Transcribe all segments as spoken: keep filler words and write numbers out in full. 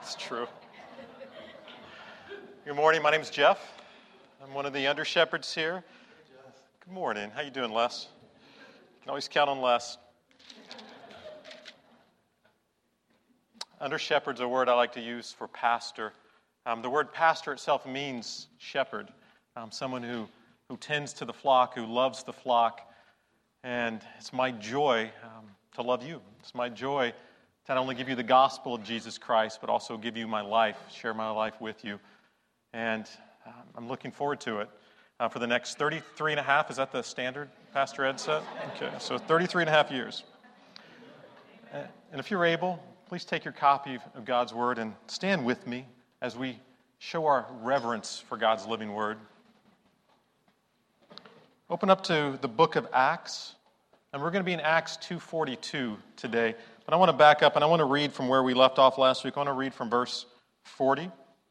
It's true. Good morning. My name's Jeff. I'm one of the under shepherds here. Good morning. How you doing, Les? You can always count on Les. Under shepherd's a word I like to use for pastor. Um, the word pastor itself means shepherd, um, someone who, who tends to the flock, who loves the flock. And it's my joy um, to love you. It's my joy to not only give you the gospel of Jesus Christ, but also give you my life, share my life with you. And uh, I'm looking forward to it uh, for the next thirty-three and a half. Is that the standard, Pastor Ed said? Okay, so thirty-three and a half years. And if you're able, please take your copy of God's Word and stand with me as we show our reverence for God's living Word. Open up to the book of Acts, and we're going to be in Acts two forty-two today. But I want to back up, and I want to read from where we left off last week. I want to read from verse forty.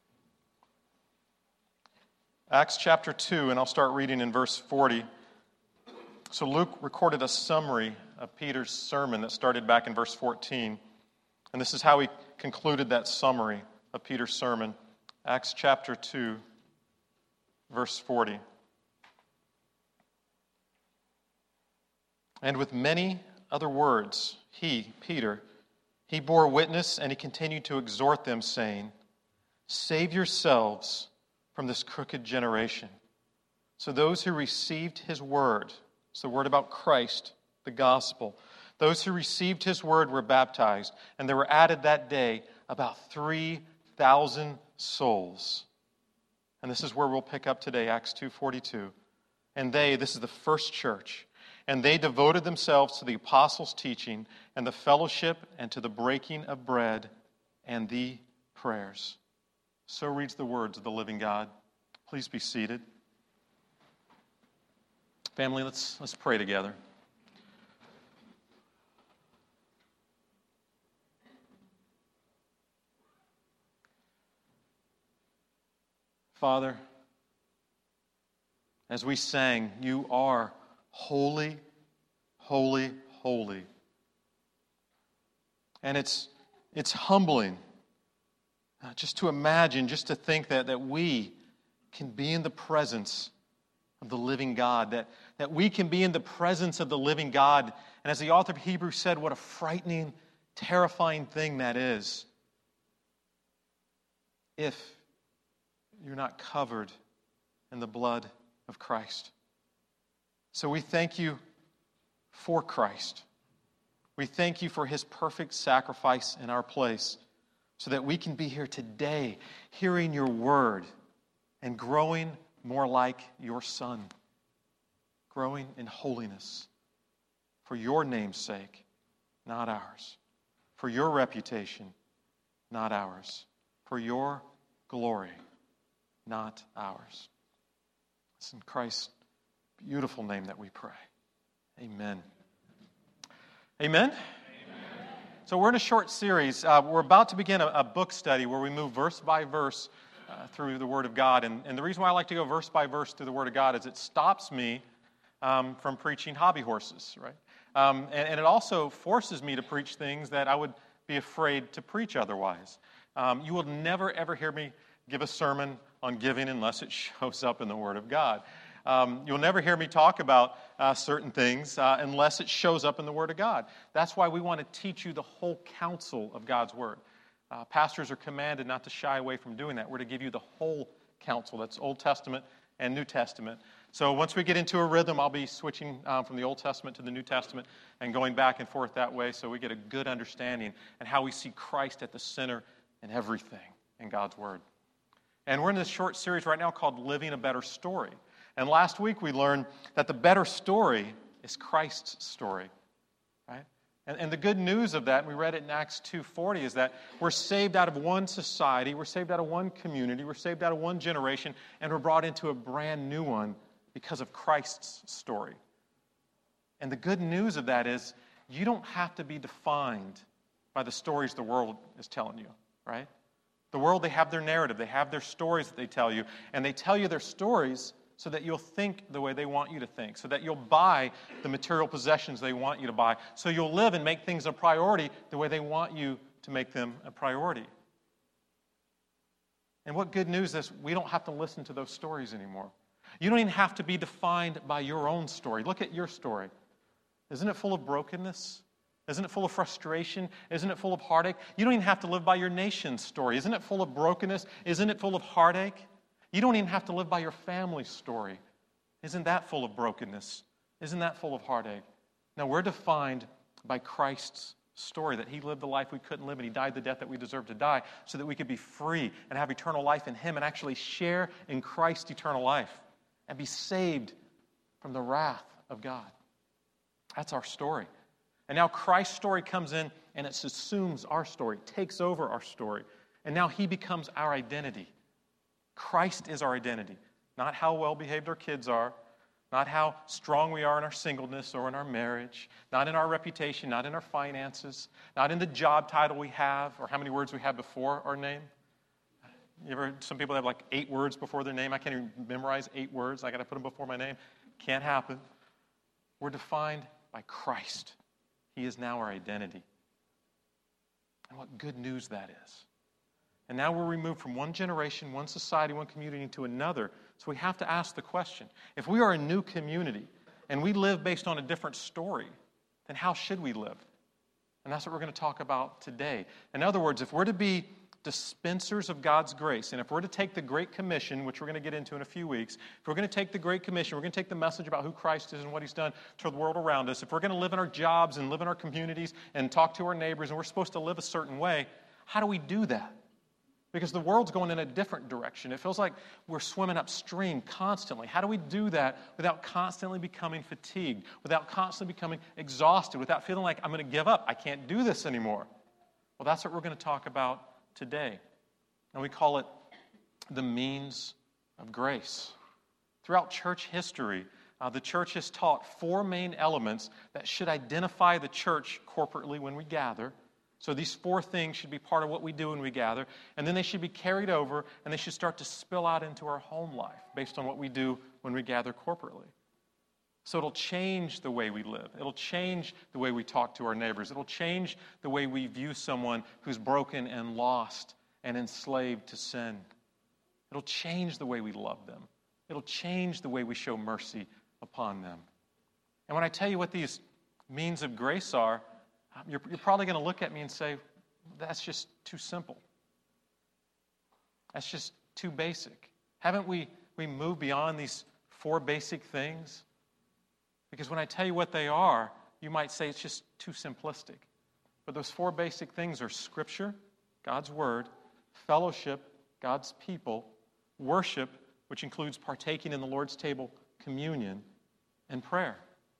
Acts chapter two, and I'll start reading in verse forty. So Luke recorded a summary of Peter's sermon that started back in verse fourteen. And this is how he concluded that summary of Peter's sermon. Acts chapter two, verse forty. And with many other words, he, Peter, he bore witness and he continued to exhort them, saying, "Save yourselves from this crooked generation." So those who received his word, it's the word about Christ, the gospel, those who received his word were baptized, and there were added that day about three thousand souls. And this is where we'll pick up today, Acts two forty-two. And they, this is the first church, and they devoted themselves to the apostles' teaching and the fellowship and to the breaking of bread and the prayers. So reads the words of the living God. Please be seated. Family, let's, let's pray together. Father, as we sang, you are holy, holy, holy. And it's it's humbling uh, just to imagine, just to think that, that we can be in the presence of the living God, that, that we can be in the presence of the living God. And as the author of Hebrews said, what a frightening, terrifying thing that is if you're not covered in the blood of Christ. So we thank you for Christ. We thank you for his perfect sacrifice in our place so that we can be here today hearing your word and growing more like your Son, growing in holiness for your name's sake, not ours, for your reputation, not ours, for your glory, not ours. It's in Christ's beautiful name that we pray. Amen. Amen? Amen. So we're in a short series. Uh, we're about to begin a, a book study where we move verse by verse uh, through the Word of God. And, and the reason why I like to go verse by verse through the Word of God is it stops me um, from preaching hobby horses, right? Um, and, and it also forces me to preach things that I would be afraid to preach otherwise. Um, you will never, ever hear me give a sermon on giving unless it shows up in the Word of God. Um, you'll never hear me talk about uh, certain things uh, unless it shows up in the Word of God. That's why we want to teach you the whole counsel of God's Word. Uh, pastors are commanded not to shy away from doing that. We're to give you the whole counsel. That's Old Testament and New Testament. So once we get into a rhythm, I'll be switching um, from the Old Testament to the New Testament and going back and forth that way so we get a good understanding and how we see Christ at the center in everything in God's Word. And we're in this short series right now called Living a Better Story. And last week we learned that the better story is Christ's story, right? And, and the good news of that, and we read it in Acts two forty, is that we're saved out of one society, we're saved out of one community, we're saved out of one generation, and we're brought into a brand new one because of Christ's story. And the good news of that is you don't have to be defined by the stories the world is telling you, right? The world, they have their narrative, they have their stories that they tell you, and they tell you their stories so that you'll think the way they want you to think, so that you'll buy the material possessions they want you to buy, so you'll live and make things a priority the way they want you to make them a priority. And what good news is we don't have to listen to those stories anymore. You don't even have to be defined by your own story. Look at your story. Isn't it full of brokenness? Isn't it full of frustration? Isn't it full of heartache? You don't even have to live by your nation's story. Isn't it full of brokenness? Isn't it full of heartache? You don't even have to live by your family's story. Isn't that full of brokenness? Isn't that full of heartache? Now, we're defined by Christ's story, that he lived the life we couldn't live and he died the death that we deserve to die so that we could be free and have eternal life in him and actually share in Christ's eternal life and be saved from the wrath of God. That's our story. And now Christ's story comes in and it assumes our story, takes over our story. And now he becomes our identity. Christ is our identity. Not how well behaved our kids are, not how strong we are in our singleness or in our marriage, not in our reputation, not in our finances, not in the job title we have or how many words we have before our name. You ever, some people have like eight words before their name. I can't even memorize eight words. I got to put them before my name. Can't happen. We're defined by Christ. He is now our identity. And what good news that is. And now we're removed from one generation, one society, one community to another. So we have to ask the question, if we are a new community and we live based on a different story, then how should we live? And that's what we're going to talk about today. In other words, if we're to be dispensers of God's grace, and if we're to take the Great Commission, which we're going to get into in a few weeks, if we're going to take the Great Commission, we're going to take the message about who Christ is and what he's done to the world around us, if we're going to live in our jobs and live in our communities and talk to our neighbors, and we're supposed to live a certain way, how do we do that? Because the world's going in a different direction. It feels like we're swimming upstream constantly. How do we do that without constantly becoming fatigued, without constantly becoming exhausted, without feeling like I'm going to give up, I can't do this anymore? Well, that's what we're going to talk about today. And we call it the means of grace. Throughout church history, uh, the church has taught four main elements that should identify the church corporately when we gather. So these four things should be part of what we do when we gather, and then they should be carried over, and they should start to spill out into our home life based on what we do when we gather corporately. So it'll change the way we live. It'll change the way we talk to our neighbors. It'll change the way we view someone who's broken and lost and enslaved to sin. It'll change the way we love them. It'll change the way we show mercy upon them. And when I tell you what these means of grace are, You're, you're probably going to look at me and say, that's just too simple. That's just too basic. Haven't we, we moved beyond these four basic things? Because when I tell you what they are, you might say it's just too simplistic. But those four basic things are Scripture, God's Word, fellowship, God's people, worship, which includes partaking in the Lord's table, communion, and prayer.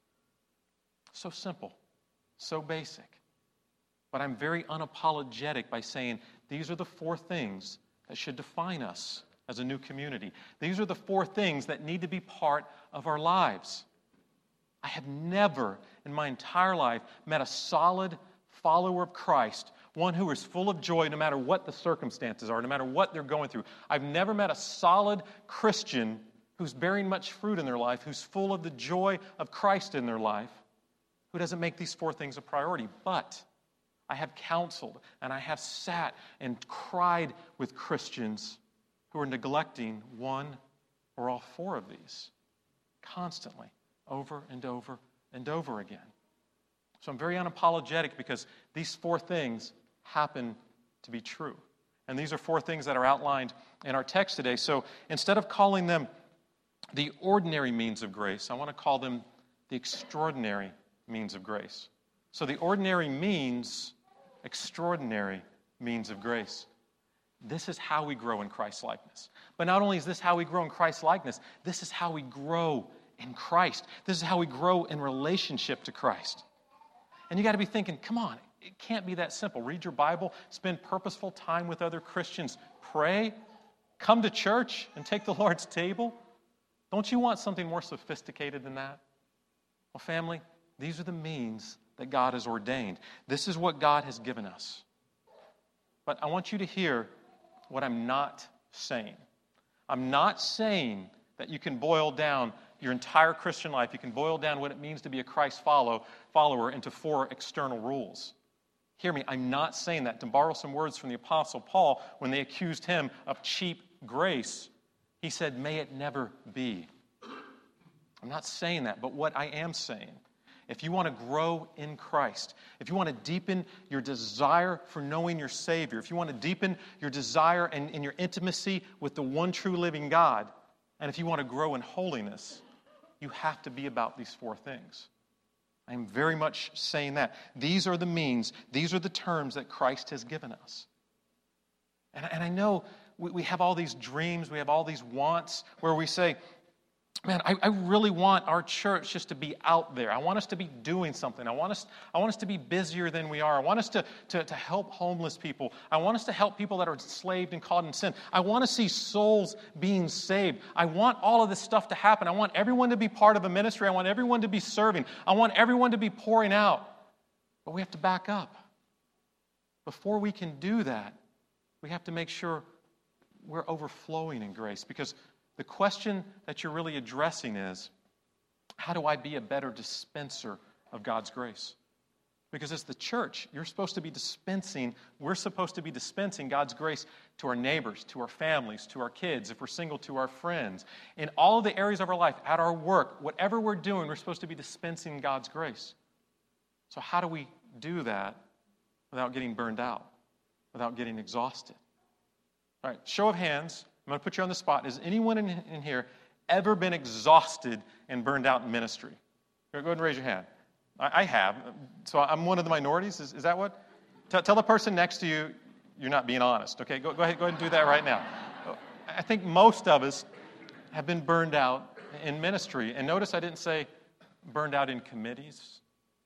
So simple. So basic. But I'm very unapologetic by saying these are the four things that should define us as a new community. These are the four things that need to be part of our lives. I have never in my entire life met a solid follower of Christ, one who is full of joy no matter what the circumstances are, no matter what they're going through. I've never met a solid Christian who's bearing much fruit in their life, who's full of the joy of Christ in their life, who doesn't make these four things a priority. But I have counseled and I have sat and cried with Christians who are neglecting one or all four of these constantly, over and over and over again. So I'm very unapologetic because these four things happen to be true. And these are four things that are outlined in our text today. So instead of calling them the ordinary means of grace, I want to call them the extraordinary means of grace. So the ordinary means extraordinary means of grace. This is how we grow in Christ's likeness. But not only is this how we grow in Christ's likeness, this is how we grow in Christ. This is how we grow in relationship to Christ. And you got to be thinking, come on, it can't be that simple. Read your Bible, spend purposeful time with other Christians, pray, come to church and take the Lord's table. Don't you want something more sophisticated than that? Well, family, these are the means that God has ordained. This is what God has given us. But I want you to hear what I'm not saying. I'm not saying that you can boil down your entire Christian life, you can boil down what it means to be a Christ follow, follower into four external rules. Hear me, I'm not saying that. To borrow some words from the Apostle Paul, when they accused him of cheap grace, he said, may it never be. I'm not saying that, but what I am saying, if you want to grow in Christ, if you want to deepen your desire for knowing your Savior, if you want to deepen your desire and, and your intimacy with the one true living God, and if you want to grow in holiness, you have to be about these four things. I am very much saying that. These are the means, these are the terms that Christ has given us. And, and I know we, we have all these dreams, we have all these wants where we say, man, I, I really want our church just to be out there. I want us to be doing something. I want us, I want us to be busier than we are. I want us to, to, to help homeless people. I want us to help people that are enslaved and caught in sin. I want to see souls being saved. I want all of this stuff to happen. I want everyone to be part of a ministry. I want everyone to be serving. I want everyone to be pouring out. But we have to back up. Before we can do that, we have to make sure we're overflowing in grace, because the question that you're really addressing is, how do I be a better dispenser of God's grace? Because as the church, you're supposed to be dispensing, we're supposed to be dispensing God's grace to our neighbors, to our families, to our kids, if we're single, to our friends. In all of the areas of our life, at our work, whatever we're doing, we're supposed to be dispensing God's grace. So how do we do that without getting burned out, without getting exhausted? All right, show of hands. I'm going to put you on the spot. Has anyone in, in here ever been exhausted and burned out in ministry? Go ahead and raise your hand. I, I have. So I'm one of the minorities. Is, is that what? Tell, tell the person next to you you're not being honest. Okay, go, go ahead. Go ahead and do that right now. I think most of us have been burned out in ministry. And notice I didn't say burned out in committees.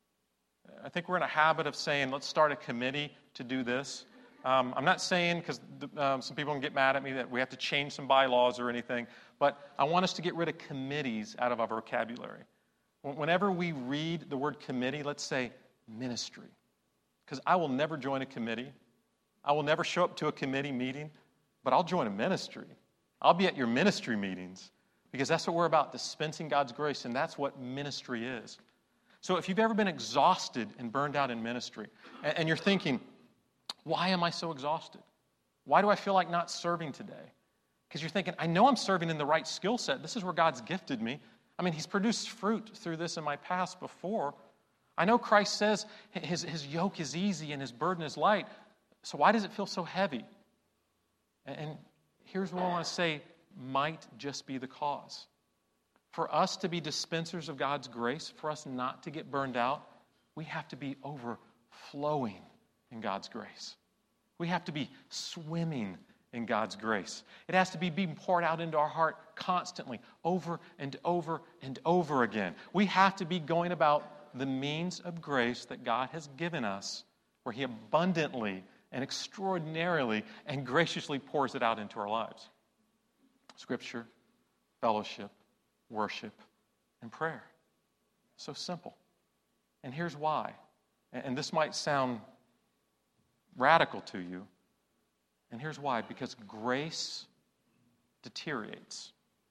I think we're in a habit of saying, let's start a committee to do this. Um, I'm not saying, because um, some people can get mad at me, that we have to change some bylaws or anything, but I want us to get rid of committees out of our vocabulary. Whenever we read the word committee, let's say ministry. Because I will never join a committee. I will never show up to a committee meeting, but I'll join a ministry. I'll be at your ministry meetings, because that's what we're about, dispensing God's grace, and that's what ministry is. So if you've ever been exhausted and burned out in ministry, and, and you're thinking, why am I so exhausted? Why do I feel like not serving today? Because you're thinking, I know I'm serving in the right skill set. This is where God's gifted me. I mean, He's produced fruit through this in my past before. I know Christ says his, his yoke is easy and His burden is light. So why does it feel so heavy? And, and here's what I want to say might just be the cause. For us to be dispensers of God's grace, for us not to get burned out, we have to be overflowing in God's grace. We have to be swimming in God's grace. It has to be being poured out into our heart constantly, over and over and over again. We have to be going about the means of grace that God has given us, where He abundantly and extraordinarily and graciously pours it out into our lives. Scripture, fellowship, worship, and prayer. So simple. And here's why. And this might sound radical to you. And here's why. Because grace deteriorates.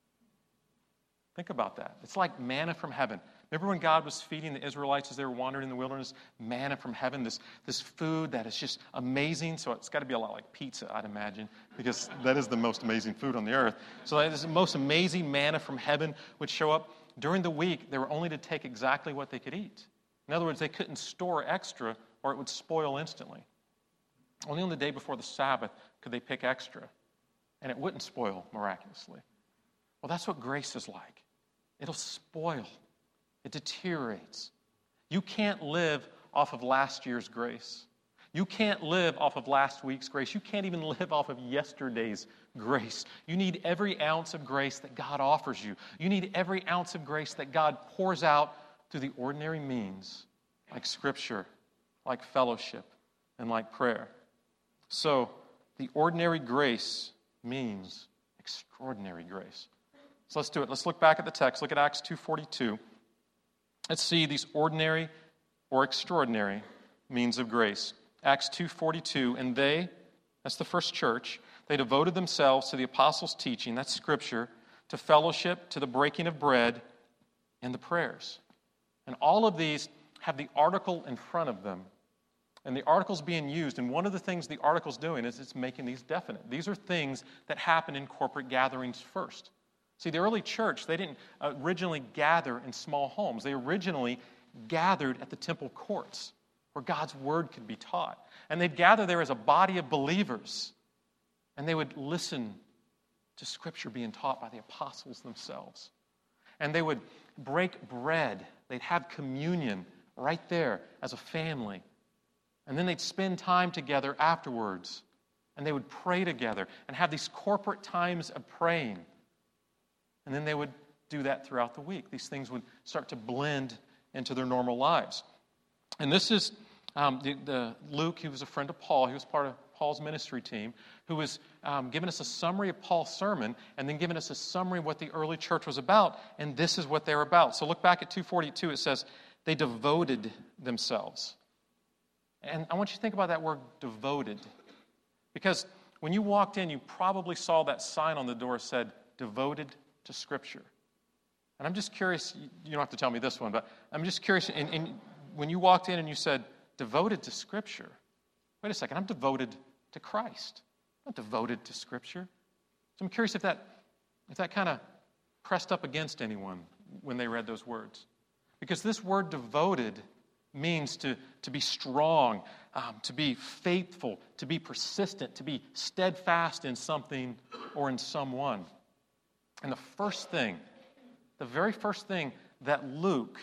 Think about that. It's like manna from heaven. Remember when God was feeding the Israelites as they were wandering in the wilderness? Manna from heaven, this, this food that is just amazing. So it's got to be a lot like pizza, I'd imagine, because that is the most amazing food on the earth. So that is the most amazing manna from heaven would show up. During the week, they were only to take exactly what they could eat. In other words, they couldn't store extra or it would spoil instantly. Only on the day before the Sabbath could they pick extra, and it wouldn't spoil miraculously. Well, that's what grace is like. It'll spoil. It deteriorates. You can't live off of last year's grace. You can't live off of last week's grace. You can't even live off of yesterday's grace. You need every ounce of grace that God offers you. You need every ounce of grace that God pours out through the ordinary means, like Scripture, like fellowship, and like prayer. So, the ordinary grace means extraordinary grace. So let's do it. Let's look back at the text. Look at Acts two forty-two. Let's see these ordinary or extraordinary means of grace. Acts two forty-two, and they, that's the first church, they devoted themselves to the apostles' teaching, that's Scripture, to fellowship, to the breaking of bread, and the prayers. And all of these have the article in front of them And the article's being used, and one of the things the article's doing is it's making these definite. These are things that happen in corporate gatherings first. See, the early church, they didn't originally gather in small homes. They originally gathered at the temple courts where God's word could be taught. And they'd gather there as a body of believers, and they would listen to Scripture being taught by the apostles themselves. And they would break bread. They'd have communion right there as a family. And then they'd spend time together afterwards. And they would pray together and have these corporate times of praying. And then they would do that throughout the week. These things would start to blend into their normal lives. And this is um, the, the Luke. He was a friend of Paul. He was part of Paul's ministry team, who was um, giving us a summary of Paul's sermon and then giving us a summary of what the early church was about. And this is what they were about. So look back at two forty-two. It says, they devoted themselves. And I want you to think about that word devoted. Because when you walked in, you probably saw that sign on the door said, devoted to Scripture. And I'm just curious, you don't have to tell me this one, but I'm just curious, in, in, when you walked in and you said, devoted to Scripture, wait a second, I'm devoted to Christ. I'm not devoted to Scripture. So I'm curious if that, if that kind of pressed up against anyone when they read those words. Because this word devoted means to, to be strong, um, to be faithful, to be persistent, to be steadfast in something or in someone. And the first thing, the very first thing that Luke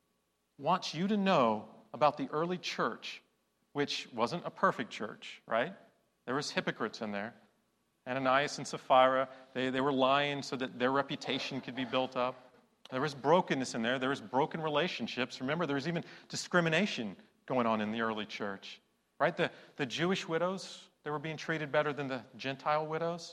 wants you to know about the early church, which wasn't a perfect church, right? There was hypocrites in there. Ananias and Sapphira, they, they were lying so that their reputation could be built up. There was brokenness in there. There was broken relationships. Remember, there was even discrimination going on in the early church, right? The, the Jewish widows, they were being treated better than the Gentile widows.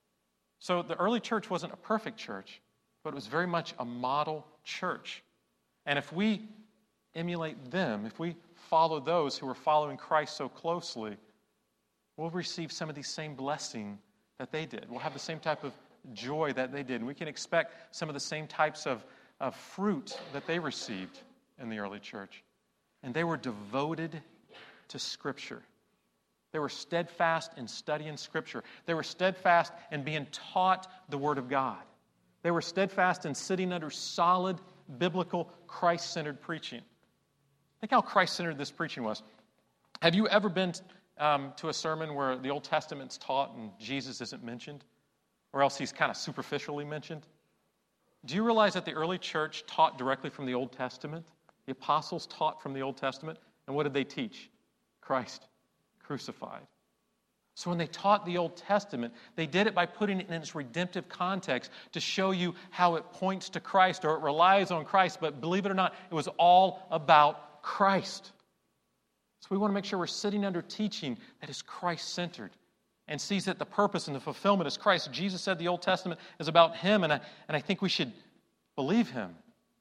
So the early church wasn't a perfect church, but it was very much a model church. And if we emulate them, if we follow those who are following Christ so closely, we'll receive some of these same blessing that they did. We'll have the same type of joy that they did. And we can expect some of the same types of, of fruit that they received in the early church. And they were devoted to Scripture. They were steadfast in studying Scripture. They were steadfast in being taught the Word of God. They were steadfast in sitting under solid, biblical, Christ-centered preaching. Think how Christ-centered this preaching was. Have you ever been um, to a sermon where the Old Testament's taught and Jesus isn't mentioned? Or else he's kind of superficially mentioned? Do you realize that the early church taught directly from the Old Testament? The apostles taught from the Old Testament. And what did they teach? Christ crucified. So when they taught the Old Testament, they did it by putting it in its redemptive context to show you how it points to Christ or it relies on Christ. But believe it or not, it was all about Christ. So we want to make sure we're sitting under teaching that is Christ-centered and sees that the purpose and the fulfillment is Christ. Jesus said the Old Testament is about Him, and I, and I think we should believe Him.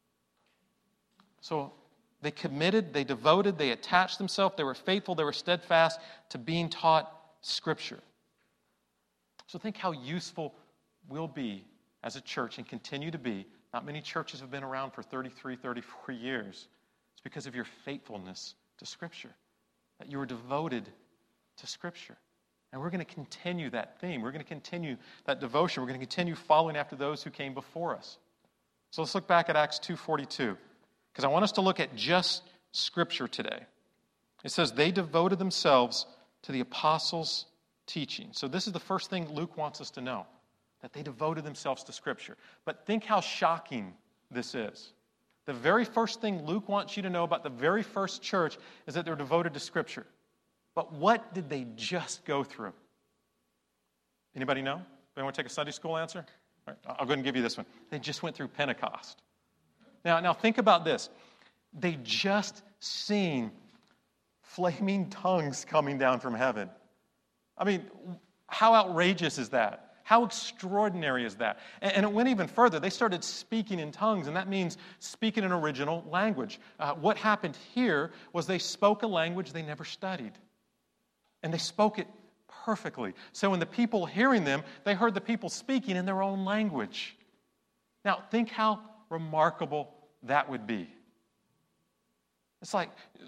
So they committed, they devoted, they attached themselves, they were faithful, they were steadfast to being taught Scripture. So think how useful we'll be as a church and continue to be. Not many churches have been around for thirty-three, thirty-four years. It's because of your faithfulness to Scripture, that you were devoted to Scripture. And we're going to continue that theme. We're going to continue that devotion. We're going to continue following after those who came before us. So let's look back at Acts two forty-two, because I want us to look at just Scripture today. It says, they devoted themselves to the apostles' teaching. So this is the first thing Luke wants us to know, that they devoted themselves to Scripture. But think how shocking this is. The very first thing Luke wants you to know about the very first church is that they're devoted to Scripture. But what did they just go through? Anybody know? Anybody want to take a Sunday school answer? All right, I'll go ahead and give you this one. They just went through Pentecost. Now, now think about this. They just seen flaming tongues coming down from heaven. I mean, how outrageous is that? How extraordinary is that? And, and it went even further. They started speaking in tongues, and that means speaking an original language. Uh, what happened here was they spoke a language they never studied. And they spoke it perfectly. So when the people hearing them, they heard the people speaking in their own language. Now, think how remarkable that would be. It's like, so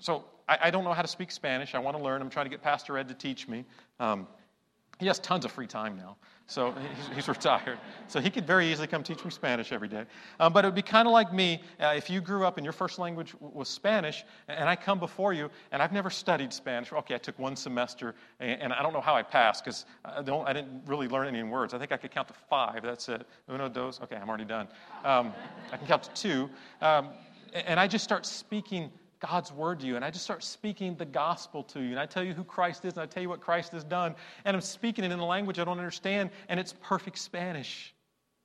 I, I don't know how to speak Spanish. I want to learn. I'm trying to get Pastor Ed to teach me. Um, he has tons of free time now, so he's, he's retired. So he could very easily come teach me Spanish every day. Um, but it would be kind of like me uh, if you grew up and your first language w- was Spanish, and I come before you, and I've never studied Spanish. Okay, I took one semester, and, and I don't know how I passed, because I, don't, I didn't really learn any words. I think I could count to five. That's it. Uno, dos. Okay, I'm already done. Um, I can count to two. Um, and I just start speaking God's word to you, and I just start speaking the gospel to you, and I tell you who Christ is, and I tell you what Christ has done, and I'm speaking it in a language I don't understand, and it's perfect Spanish.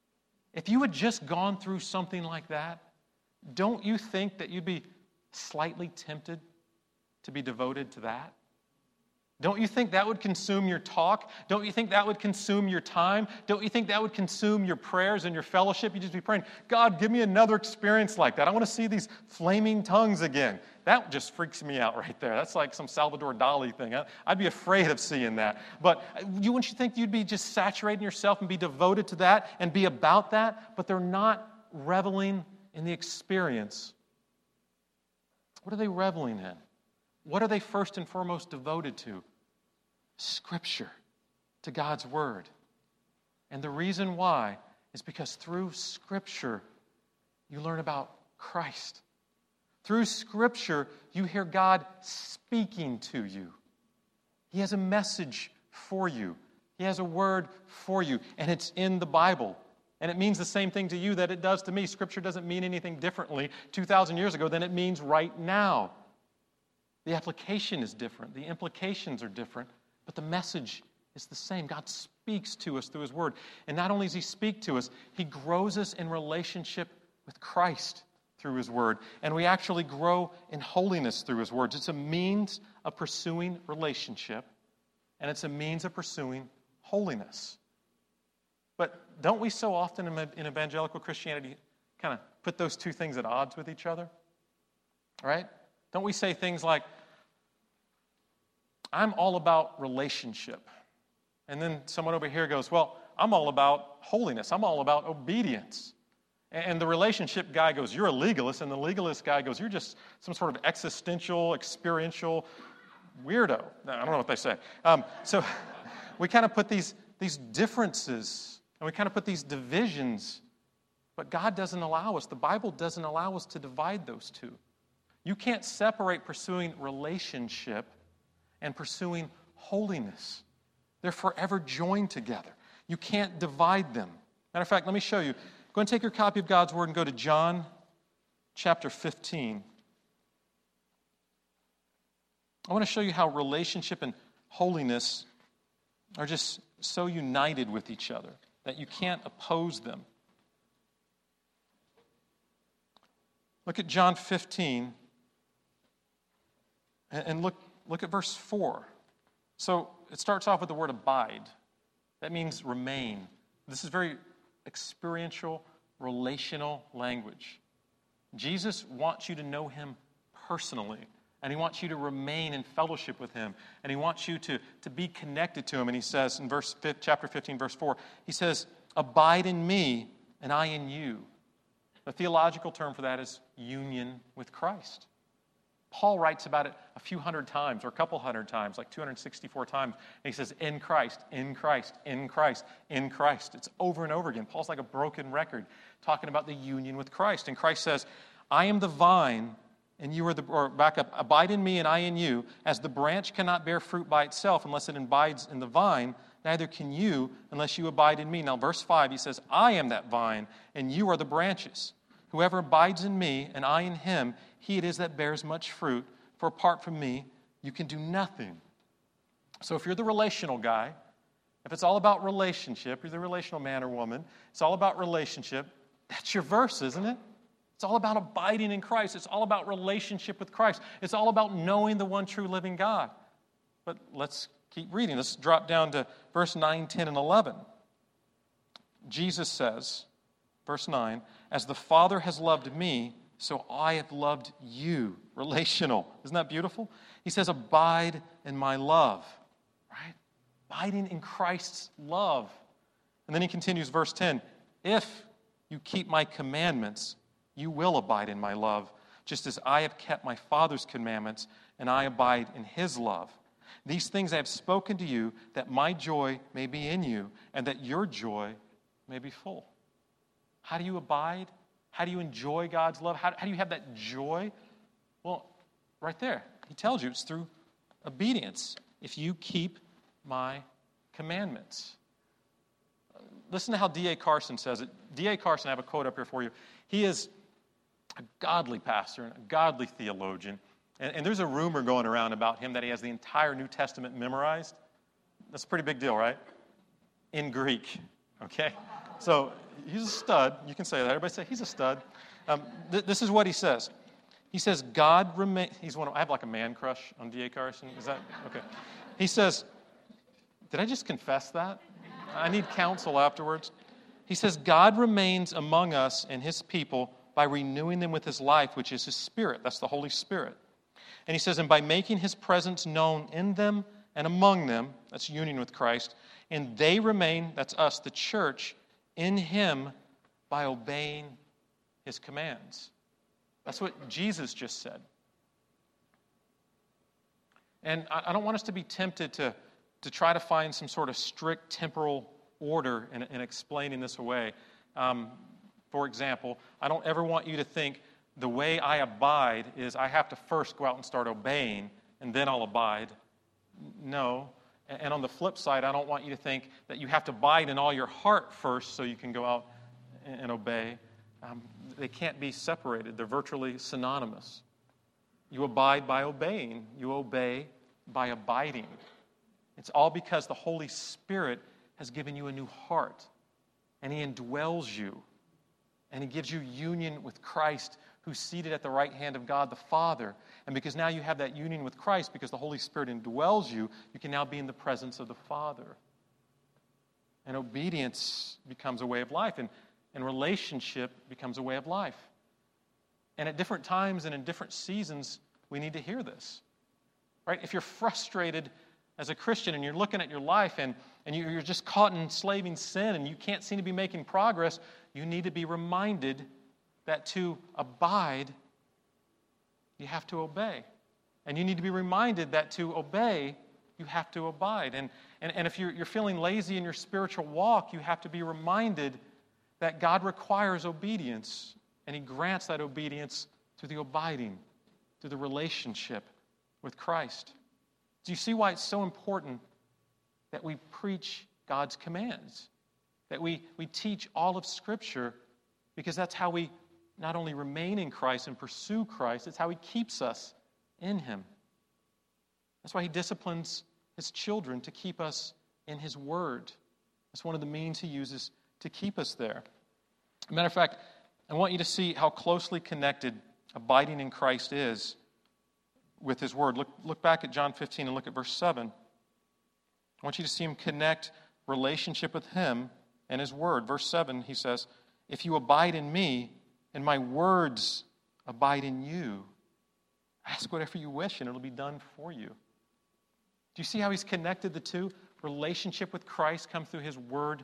If you had just gone through something like that, don't you think that you'd be slightly tempted to be devoted to that? Don't you think that would consume your talk? Don't you think that would consume your time? Don't you think that would consume your prayers and your fellowship? You'd just be praying, God, give me another experience like that. I want to see these flaming tongues again. That just freaks me out right there. That's like some Salvador Dali thing. I'd be afraid of seeing that. But you wouldn't you think you'd be just saturating yourself and be devoted to that and be about that? But they're not reveling in the experience. What are they reveling in? What are they first and foremost devoted to? Scripture, to God's Word. And the reason why is because through Scripture, you learn about Christ. Through Scripture, you hear God speaking to you. He has a message for you. He has a word for you, and it's in the Bible. And it means the same thing to you that it does to me. Scripture doesn't mean anything differently two thousand years ago than it means right now. The application is different. The implications are different. But the message is the same. God speaks to us through His Word. And not only does He speak to us, He grows us in relationship with Christ through His Word. And we actually grow in holiness through His words. It's a means of pursuing relationship, and it's a means of pursuing holiness. But don't we so often in evangelical Christianity kind of put those two things at odds with each other? Right? Don't we say things like, I'm all about relationship. And then someone over here goes, well, I'm all about holiness. I'm all about obedience. And the relationship guy goes, you're a legalist. And the legalist guy goes, you're just some sort of existential, experiential weirdo. I don't know what they say. Um, so we kind of put these, these differences, and we kind of put these divisions. But God doesn't allow us. The Bible doesn't allow us to divide those two. You can't separate pursuing relationship and pursuing holiness. They're forever joined together. You can't divide them. Matter of fact, let me show you. Go and take your copy of God's Word and go to John chapter fifteen. I want to show you how relationship and holiness are just so united with each other that you can't oppose them. Look at John fifteen and look Look at verse four. So it starts off with the word abide. That means remain. This is very experiential, relational language. Jesus wants you to know Him personally, and He wants you to remain in fellowship with Him, and He wants you to, to be connected to Him. And He says in verse chapter fifteen, verse four, He says, abide in me, and I in you. The theological term for that is union with Christ. Paul writes about it a few hundred times, or a couple hundred times, like two hundred sixty-four times. And he says, in Christ, in Christ, in Christ, in Christ. It's over and over again. Paul's like a broken record talking about the union with Christ. And Christ says, I am the vine, and you are the, or back up, abide in me and I in you. As the branch cannot bear fruit by itself unless it abides in the vine, neither can you unless you abide in me. Now, verse five, he says, I am that vine, and you are the branches. Whoever abides in me and I in him, he it is that bears much fruit, for apart from me, you can do nothing. So if you're the relational guy, if it's all about relationship, you're the relational man or woman, it's all about relationship, that's your verse, isn't it? It's all about abiding in Christ. It's all about relationship with Christ. It's all about knowing the one true living God. But let's keep reading. Let's drop down to verse nine, ten, and eleven. Jesus says, verse nine, as the Father has loved me, so I have loved you. Relational. Isn't that beautiful? He says, abide in my love. Right? Abiding in Christ's love. And then he continues, verse ten, if you keep my commandments, you will abide in my love, just as I have kept my Father's commandments, and I abide in his love. These things I have spoken to you, that my joy may be in you, and that your joy may be full. How do you abide? How do you enjoy God's love? How, how do you have that joy? Well, right there. He tells you it's through obedience. If you keep my commandments. Listen to how D A Carson says it. D A Carson, I have a quote up here for you. He is a godly pastor and a godly theologian. And, and there's a rumor going around about him that he has the entire New Testament memorized. That's a pretty big deal, right? In Greek, okay? So he's a stud. You can say that. Everybody say he's a stud. Um, th- this is what he says. He says, God remains. He's one of, I have like a man crush on D A Carson. Is that? Okay. He says, did I just confess that? I need counsel afterwards. He says, God remains among us and his people by renewing them with his life, which is his Spirit. That's the Holy Spirit. And he says, and by making his presence known in them and among them, that's union with Christ, and they remain, that's us, the church, in him by obeying his commands. That's what Jesus just said. And I don't want us to be tempted to, to try to find some sort of strict temporal order in, in explaining this away. Um, for example, I don't ever want you to think the way I abide is I have to first go out and start obeying, and then I'll abide. No. And on the flip side, I don't want you to think that you have to abide in all your heart first so you can go out and obey. Um, they can't be separated. They're virtually synonymous. You abide by obeying. You obey by abiding. It's all because the Holy Spirit has given you a new heart, and he indwells you, and he gives you union with Christ, who's seated at the right hand of God the Father. And because now you have that union with Christ, because the Holy Spirit indwells you, you can now be in the presence of the Father. And obedience becomes a way of life, and, and relationship becomes a way of life. And at different times and in different seasons, we need to hear this. Right? If you're frustrated as a Christian and you're looking at your life and, and you're just caught in enslaving sin and you can't seem to be making progress, you need to be reminded that to abide, you have to obey. And you need to be reminded that to obey, you have to abide. And, and, and if you're, you're feeling lazy in your spiritual walk, you have to be reminded that God requires obedience, and he grants that obedience through the abiding, through the relationship with Christ. Do you see why it's so important that we preach God's commands? That we, we teach all of Scripture, because that's how we not only remain in Christ and pursue Christ, it's how he keeps us in him. That's why he disciplines his children to keep us in his word. That's one of the means he uses to keep us there. As a matter of fact, I want you to see how closely connected abiding in Christ is with his word. Look, look back at John fifteen and look at verse seven. I want you to see him connect relationship with him and his word. Verse seven, he says, if you abide in me and my words abide in you, ask whatever you wish and it'll be done for you. Do you see how he's connected the two? Relationship with Christ comes through his word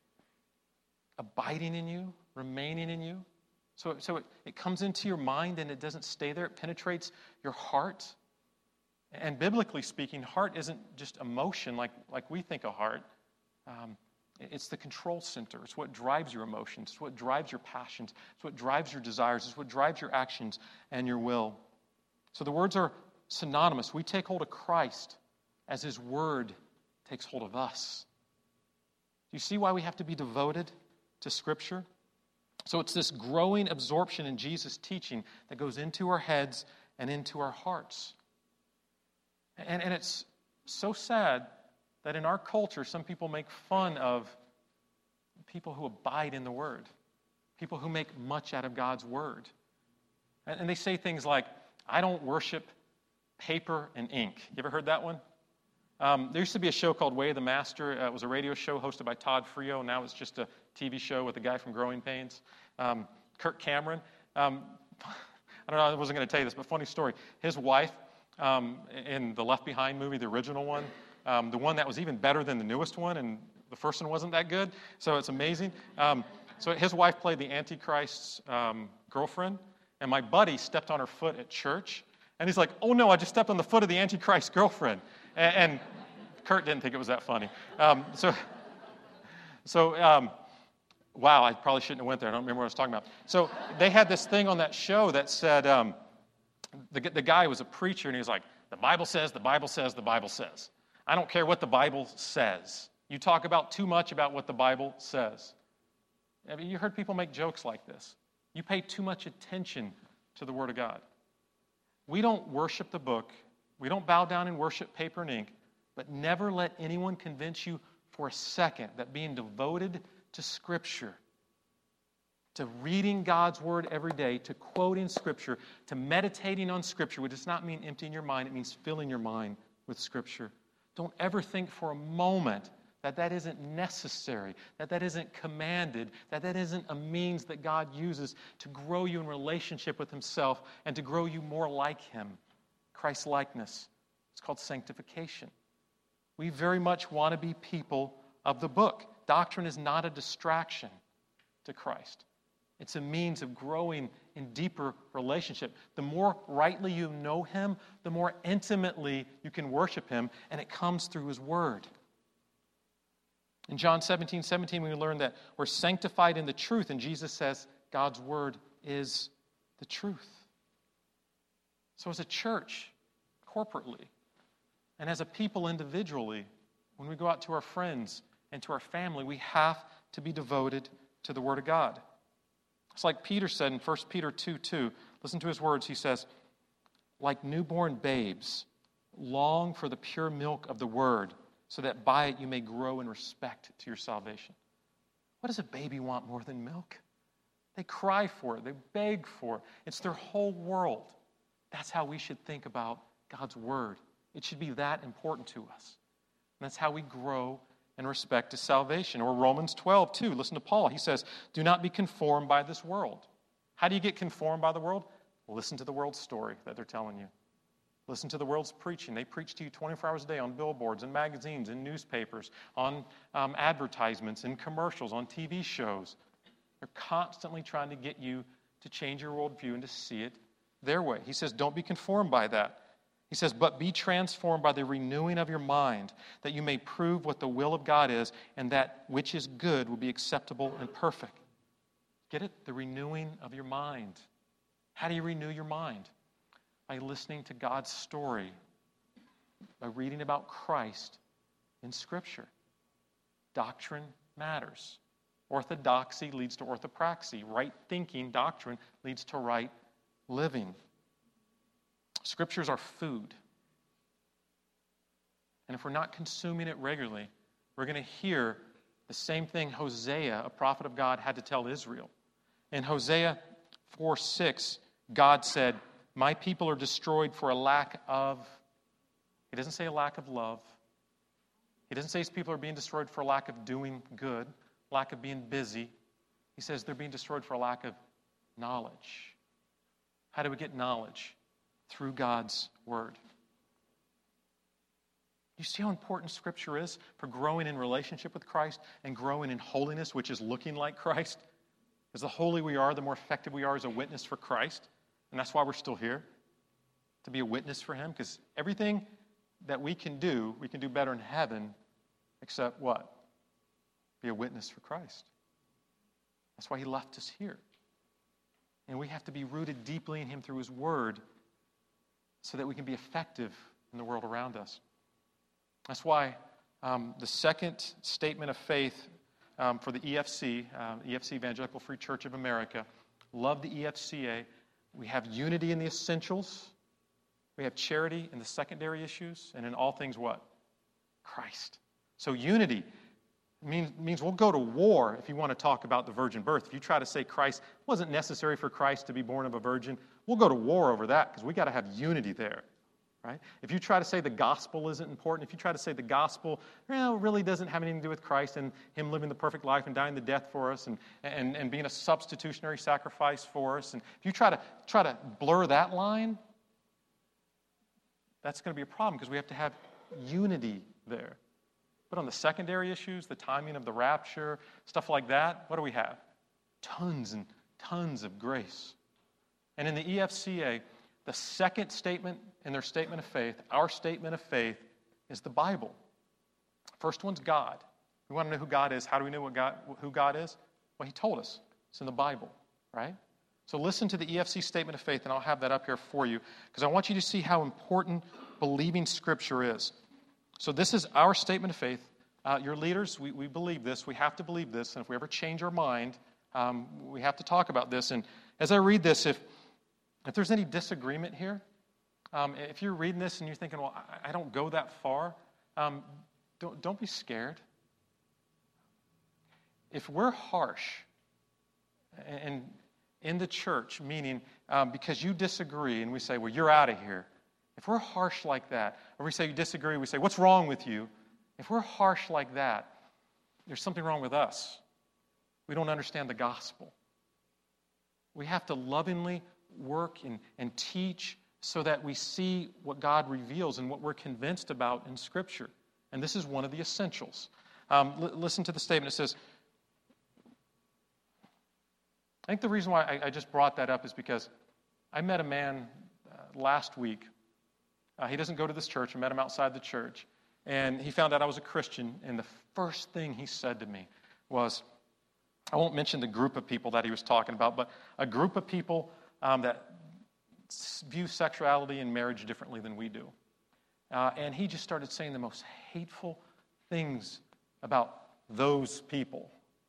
abiding in you, remaining in you. So, so it, it comes into your mind and it doesn't stay there. It penetrates your heart. And biblically speaking, heart isn't just emotion like, like we think of heart. Um, it's the control center. It's what drives your emotions. It's what drives your passions. It's what drives your desires. It's what drives your actions and your will. So the words are synonymous. We take hold of Christ as his word takes hold of us. Do you see why we have to be devoted to Scripture? So it's this growing absorption in Jesus' teaching that goes into our heads and into our hearts. And, and it's so sad that in our culture, some people make fun of people who abide in the Word, people who make much out of God's Word. And, and they say things like, I don't worship paper and ink. You ever heard that one? Um, there used to be a show called Way of the Master. Uh, it was a radio show hosted by Todd Frio. Now it's just a T V show with a guy from Growing Pains, um, Kirk Cameron. Um, I don't know, I wasn't going to tell you this, but funny story. His wife, um, in the Left Behind movie, the original one, um, the one that was even better than the newest one, and the first one wasn't that good, so it's amazing. Um, so his wife played the Antichrist's um, girlfriend, And my buddy stepped on her foot at church. And he's like, oh, no, I just stepped on the foot of the Antichrist girlfriend. And, and Kurt didn't think it was that funny. Um, so, so um, wow, I probably shouldn't have went there. I don't remember what I was talking about. So they had this thing on that show that said, um, the, the guy was a preacher, and he was like, the Bible says, the Bible says, the Bible says. I don't care what the Bible says. You talk about too much about what the Bible says. I mean, you heard people make jokes like this. You pay too much attention to the Word of God. We don't worship the book. We don't bow down and worship paper and ink, but never let anyone convince you for a second that being devoted to Scripture, to reading God's Word every day, to quoting Scripture, to meditating on Scripture, which does not mean emptying your mind, it means filling your mind with Scripture. Don't ever think for a moment that that isn't necessary, that that isn't commanded, that that isn't a means that God uses to grow you in relationship with Himself and to grow you more like Him. Christ-likeness. It's called sanctification. We very much want to be people of the book. Doctrine is not a distraction to Christ. It's a means of growing in deeper relationship. The more rightly you know Him, the more intimately you can worship Him, and it comes through His Word. In John seventeen seventeen, we learn that we're sanctified in the truth, and Jesus says God's Word is the truth. So as a church, corporately, and as a people individually, when we go out to our friends and to our family, we have to be devoted to the Word of God. It's like Peter said in First Peter two two. Listen to his words. He says, like newborn babes, long for the pure milk of the Word, so that by it you may grow in respect to your salvation. What does a baby want more than milk? They cry for it. They beg for it. It's their whole world. That's how we should think about God's Word. It should be that important to us. And that's how we grow in respect to salvation. Or Romans twelve two. Listen to Paul. He says, do not be conformed by this world. How do you get conformed by the world? Listen to the world's story that they're telling you. Listen to the world's preaching. They preach to you twenty-four hours a day on billboards and magazines and newspapers, on um, advertisements and commercials, on T V shows. They're constantly trying to get you to change your worldview and to see it their way. He says, don't be conformed by that. He says, but be transformed by the renewing of your mind, that you may prove what the will of God is, and that which is good will be acceptable and perfect. Get it? The renewing of your mind. How do you renew your mind? By listening to God's story, by reading about Christ in Scripture. Doctrine matters. Orthodoxy leads to orthopraxy. Right thinking, doctrine, leads to right living. Scriptures are food. And if we're not consuming it regularly, we're going to hear the same thing Hosea, a prophet of God, had to tell Israel. In Hosea four six, God said, my people are destroyed for a lack of, he doesn't say a lack of love. He doesn't say his people are being destroyed for a lack of doing good, lack of being busy. He says they're being destroyed for a lack of knowledge. How do we get knowledge? Through God's Word. You see how important Scripture is for growing in relationship with Christ and growing in holiness, which is looking like Christ? As the holier we are, the more effective we are as a witness for Christ. And that's why we're still here, to be a witness for Him. Because everything that we can do, we can do better in heaven, except what? Be a witness for Christ. That's why He left us here. And we have to be rooted deeply in Him through His Word so that we can be effective in the world around us. That's why um, the second statement of faith um, for the E F C, uh, E F C, Evangelical Free Church of America, love the E F C A. We have unity in the essentials. We have charity in the secondary issues. And in all things what? Christ. So unity means, means we'll go to war if you want to talk about the virgin birth. If you try to say Christ wasn't necessary for Christ to be born of a virgin, we'll go to war over that because we got to have unity there. Right? If you try to say the gospel isn't important, if you try to say the gospel well, really doesn't have anything to do with Christ and Him living the perfect life and dying the death for us and, and, and being a substitutionary sacrifice for us, and if you try to try to blur that line, that's going to be a problem because we have to have unity there. But on the secondary issues, the timing of the rapture, stuff like that, what do we have? Tons and tons of grace. And in the E F C A, the second statement in their statement of faith, our statement of faith, is the Bible. First one's God. We want to know who God is. How do we know what God, who God is? Well, He told us. It's in the Bible, right? So listen to the E F C statement of faith, and I'll have that up here for you, because I want you to see how important believing Scripture is. So this is our statement of faith. Uh, your leaders, we, we believe this. We have to believe this. And if we ever change our mind, um, we have to talk about this. And as I read this, if, if there's any disagreement here, um, if you're reading this and you're thinking, well, I, I don't go that far, um, don't, don't be scared. If we're harsh and in the church, meaning um, because you disagree and we say, well, you're out of here. If we're harsh like that, or we say you disagree, we say, what's wrong with you? If we're harsh like that, there's something wrong with us. We don't understand the gospel. We have to lovingly work and, and teach so that we see what God reveals and what we're convinced about in Scripture. And this is one of the essentials. Um, l- listen to the statement. It says, I think the reason why I, I just brought that up is because I met a man uh, last week. Uh, he doesn't go to this church. I met him outside the church. And he found out I was a Christian. And the first thing he said to me was, I won't mention the group of people that he was talking about, but a group of people um, that view sexuality and marriage differently than we do. Uh, and he just started saying the most hateful things about those people.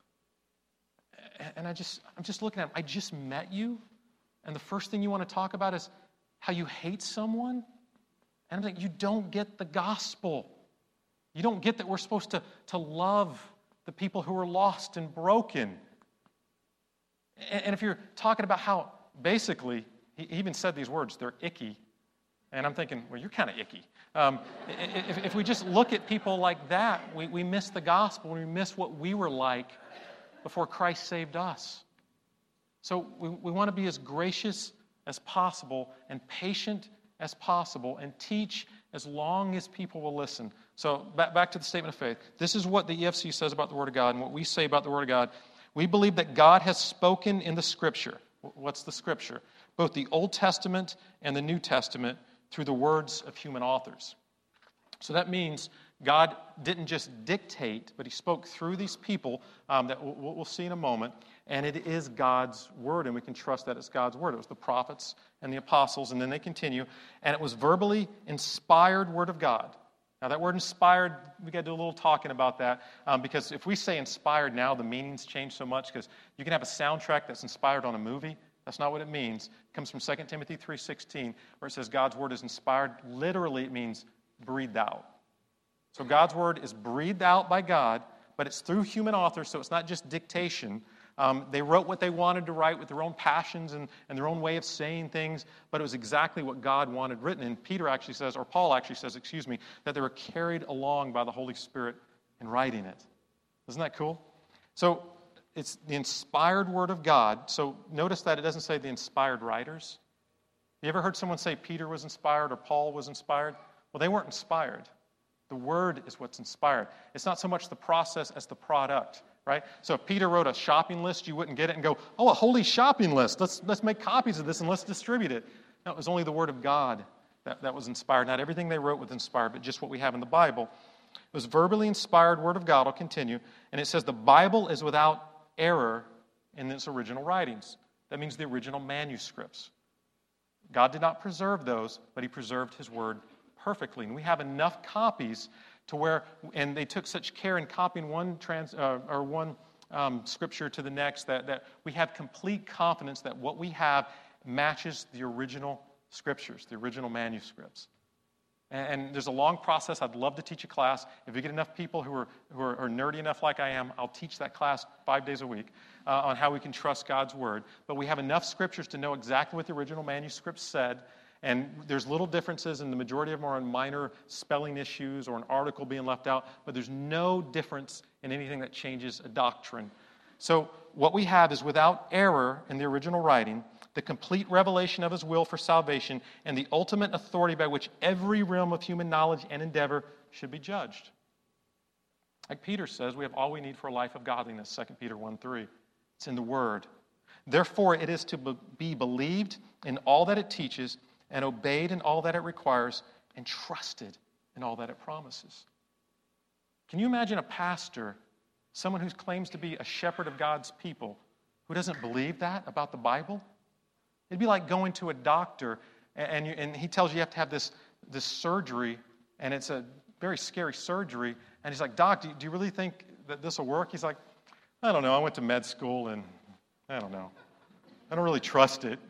And I just, I'm just looking at him. I just met you, and the first thing you want to talk about is how you hate someone? And I'm like, you don't get the gospel. You don't get that we're supposed to, to love the people who are lost and broken. And, and if you're talking about how, basically, he even said these words, they're icky. And I'm thinking, well, you're kind of icky. Um, if, if we just look at people like that, we, we miss the gospel, we miss what we were like before Christ saved us. So we, we want to be as gracious as possible and patient as possible and teach as long as people will listen. So back, back to the statement of faith. This is what the E F C says about the Word of God and what we say about the Word of God. We believe that God has spoken in the Scripture. What's the Scripture? Both the Old Testament and the New Testament through the words of human authors. So that means God didn't just dictate, but He spoke through these people um, that we'll, we'll see in a moment. And it is God's Word, and we can trust that it's God's Word. It was the prophets and the apostles, and then they continue. And it was verbally inspired Word of God. Now, that word inspired, we got to do a little talking about that, um, because if we say inspired now, the meanings change so much, because you can have a soundtrack that's inspired on a movie. That's not what it means. It comes from Second Timothy three sixteen, where it says God's Word is inspired. Literally, it means breathed out. So God's Word is breathed out by God, but it's through human authors, so it's not just dictation. Um, they wrote what they wanted to write with their own passions and, and their own way of saying things, but it was exactly what God wanted written. And Peter actually says, or Paul actually says, excuse me, that they were carried along by the Holy Spirit in writing it. Isn't that cool? So it's the inspired Word of God. So notice that it doesn't say the inspired writers. You ever heard someone say Peter was inspired or Paul was inspired? Well, they weren't inspired. The Word is what's inspired. It's not so much the process as the product, right? So if Peter wrote a shopping list, you wouldn't get it and go, oh, a holy shopping list. Let's, let's make copies of this and let's distribute it. No, it was only the Word of God that, that was inspired. Not everything they wrote was inspired, but just what we have in the Bible. It was verbally inspired Word of God. I'll continue. And it says the Bible is without error in its original writings. That means the original manuscripts. God did not preserve those, but He preserved His Word perfectly. And we have enough copies to where, and they took such care in copying one trans uh, or one um, scripture to the next that, that we have complete confidence that what we have matches the original scriptures, the original manuscripts. And, and there's a long process. I'd love to teach a class. If you get enough people who are who are, are nerdy enough like I am, I'll teach that class five days a week uh, on how we can trust God's Word. But we have enough scriptures to know exactly what the original manuscript said. And there's little differences, and the majority of them are on minor spelling issues or an article being left out, but there's no difference in anything that changes a doctrine. So what we have is without error in the original writing, the complete revelation of His will for salvation, and the ultimate authority by which every realm of human knowledge and endeavor should be judged. Like Peter says, we have all we need for a life of godliness, Second Peter one three. It's in the Word. Therefore, it is to be believed in all that it teaches and obeyed in all that it requires and trusted in all that it promises. Can you imagine a pastor, someone who claims to be a shepherd of God's people, who doesn't believe that about the Bible? It'd be like going to a doctor and, you, and he tells you you have to have this, this surgery, and it's a very scary surgery. And he's like, Doc, do you, do you really think that this will work? He's like, I don't know. I went to med school, and I don't know. I don't really trust it.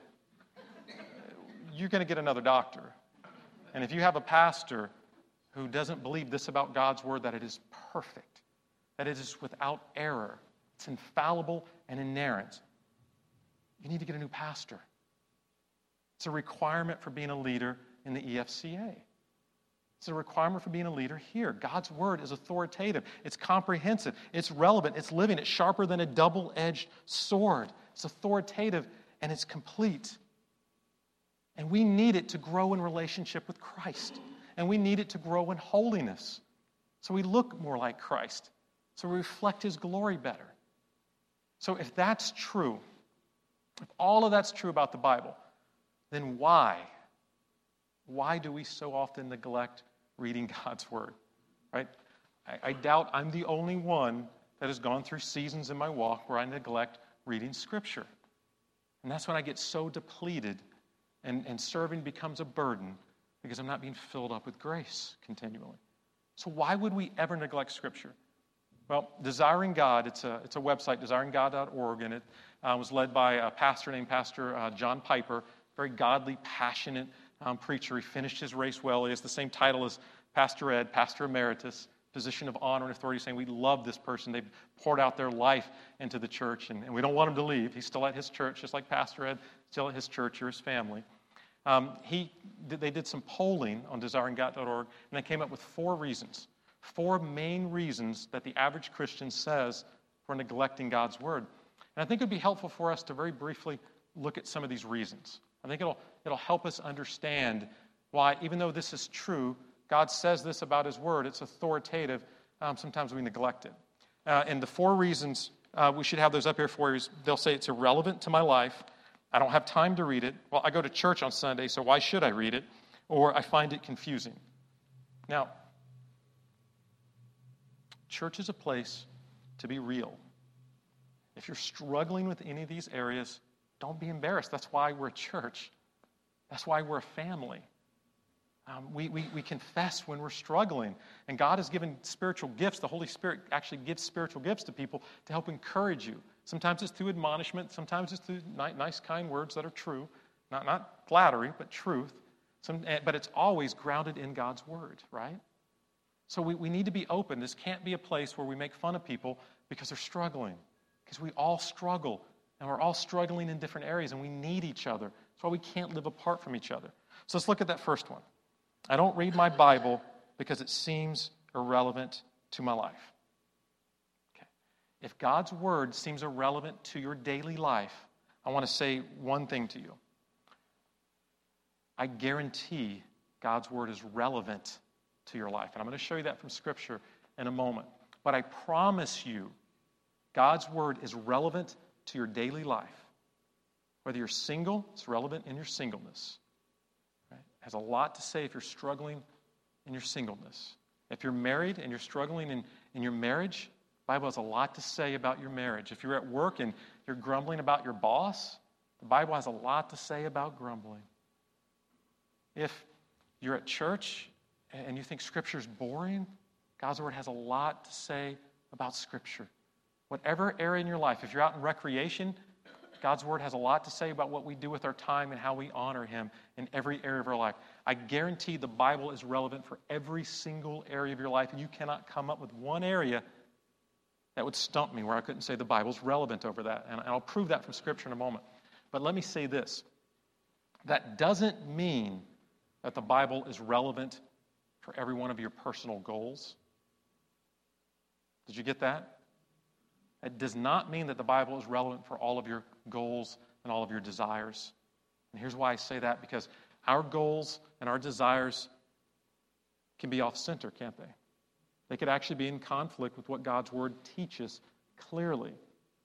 You're going to get another doctor. And if you have a pastor who doesn't believe this about God's word, that it is perfect, that it is without error, it's infallible and inerrant, you need to get a new pastor. It's a requirement for being a leader in the E F C A. It's a requirement for being a leader here. God's word is authoritative. It's comprehensive. It's relevant. It's living. It's sharper than a double-edged sword. It's authoritative, and it's complete. And we need it to grow in relationship with Christ. And we need it to grow in holiness. So we look more like Christ. So we reflect his glory better. So if that's true, if all of that's true about the Bible, then why? Why do we so often neglect reading God's word? Right? I, I doubt I'm the only one that has gone through seasons in my walk where I neglect reading Scripture. And that's when I get so depleted and, and serving becomes a burden because I'm not being filled up with grace continually. So why would we ever neglect Scripture? Well, Desiring God, it's a, it's a website, desiring god dot org, and it uh, was led by a pastor named Pastor uh, John Piper, very godly, passionate um, preacher. He finished his race well. He has the same title as Pastor Ed, Pastor Emeritus, position of honor and authority, saying we love this person. They've poured out their life into the church, and, and we don't want him to leave. He's still at his church, just like Pastor Ed, still at his church or his family. Um, he, they did some polling on desiring god dot org, and they came up with four reasons, four main reasons that the average Christian says for neglecting God's word. And I think it would be helpful for us to very briefly look at some of these reasons. I think it'll, it'll help us understand why, even though this is true, God says this about his word, it's authoritative, um, sometimes we neglect it. Uh, and the four reasons, uh, we should have those up here for you. They'll say it's irrelevant to my life. I don't have time to read it. Well, I go to church on Sunday, so why should I read it? Or I find it confusing. Now, church is a place to be real. If you're struggling with any of these areas, don't be embarrassed. That's why we're a church. That's why we're a family. Um, we, we, we confess when we're struggling. And God has given spiritual gifts. The Holy Spirit actually gives spiritual gifts to people to help encourage you. Sometimes it's through admonishment. Sometimes it's through ni- nice, kind words that are true. Not, not flattery, but truth. Some, but it's always grounded in God's word, right? So we, we need to be open. This can't be a place where we make fun of people because they're struggling. Because we all struggle. And we're all struggling in different areas, and we need each other. That's why we can't live apart from each other. So let's look at that first one. I don't read my Bible because it seems irrelevant to my life. Okay. If God's word seems irrelevant to your daily life, I want to say one thing to you. I guarantee God's word is relevant to your life. And I'm going to show you that from Scripture in a moment. But I promise you, God's word is relevant to your daily life. Whether you're single, it's relevant in your singleness. Right? It has a lot to say if you're struggling in your singleness. If you're married and you're struggling in, in your marriage, the Bible has a lot to say about your marriage. If you're at work and you're grumbling about your boss, the Bible has a lot to say about grumbling. If you're at church and you think Scripture's boring, God's word has a lot to say about Scripture. Whatever area in your life, if you're out in recreation, God's word has a lot to say about what we do with our time and how we honor him in every area of our life. I guarantee the Bible is relevant for every single area of your life, and you cannot come up with one area that would stump me where I couldn't say the Bible's relevant over that. And I'll prove that from Scripture in a moment. But let me say this. That doesn't mean that the Bible is relevant for every one of your personal goals. Did you get that? It does not mean that the Bible is relevant for all of your goals and all of your desires. And here's why I say that, because our goals and our desires can be off-center, can't they? They could actually be in conflict with what God's word teaches clearly.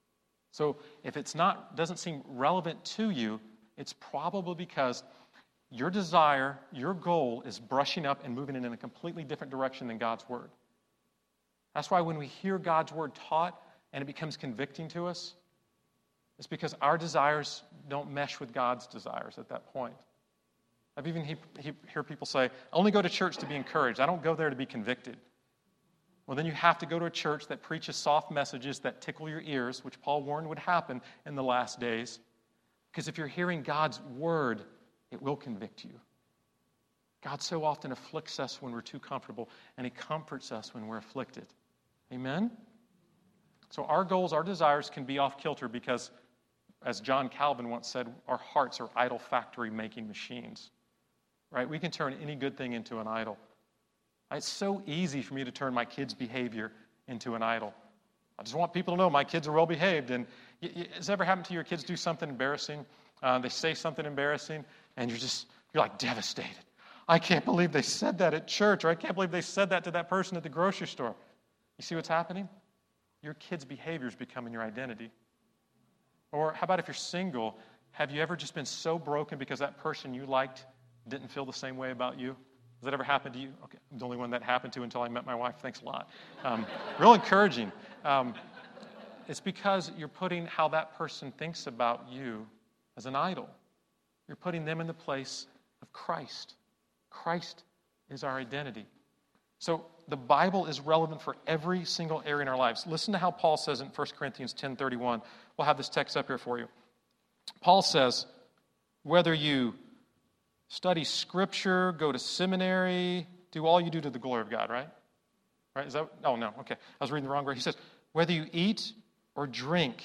So if it's not, doesn't seem relevant to you, it's probably because your desire, your goal is brushing up and moving it in a completely different direction than God's Word. That's why when we hear God's Word taught and it becomes convicting to us, it's because our desires don't mesh with God's desires at that point. I've even he, he, hear people say, I only go to church to be encouraged. I don't go there to be convicted. Well, then you have to go to a church that preaches soft messages that tickle your ears, which Paul warned would happen in the last days. Because if you're hearing God's Word, it will convict you. God so often afflicts us when we're too comfortable, and He comforts us when we're afflicted. Amen? So our goals, our desires can be off kilter because, as John Calvin once said, our hearts are idol factory making machines. Right? We can turn any good thing into an idol. It's so easy for me to turn my kids' behavior into an idol. I just want people to know my kids are well behaved. And has it ever happened to you? Your kids do something embarrassing? Uh, they say something embarrassing, and you're just, you're like devastated. I can't believe they said that at church, or I can't believe they said that to that person at the grocery store. You see what's happening? Your kids' behavior is becoming your identity. Or how about if you're single? Have you ever just been so broken because that person you liked didn't feel the same way about you? Has that ever happened to you? Okay, I'm the only one that happened to until I met my wife. Thanks a lot. Um, real encouraging. Um, it's because you're putting how that person thinks about you as an idol. You're putting them in the place of Christ. Christ is our identity. So the Bible is relevant for every single area in our lives. Listen to how Paul says in First Corinthians ten thirty-one. We'll have this text up here for you. Paul says, whether you study Scripture, go to seminary, do all you do to the glory of God, right? Right? Is that? Oh, no. Okay. I was reading the wrong word. He says, whether you eat or drink.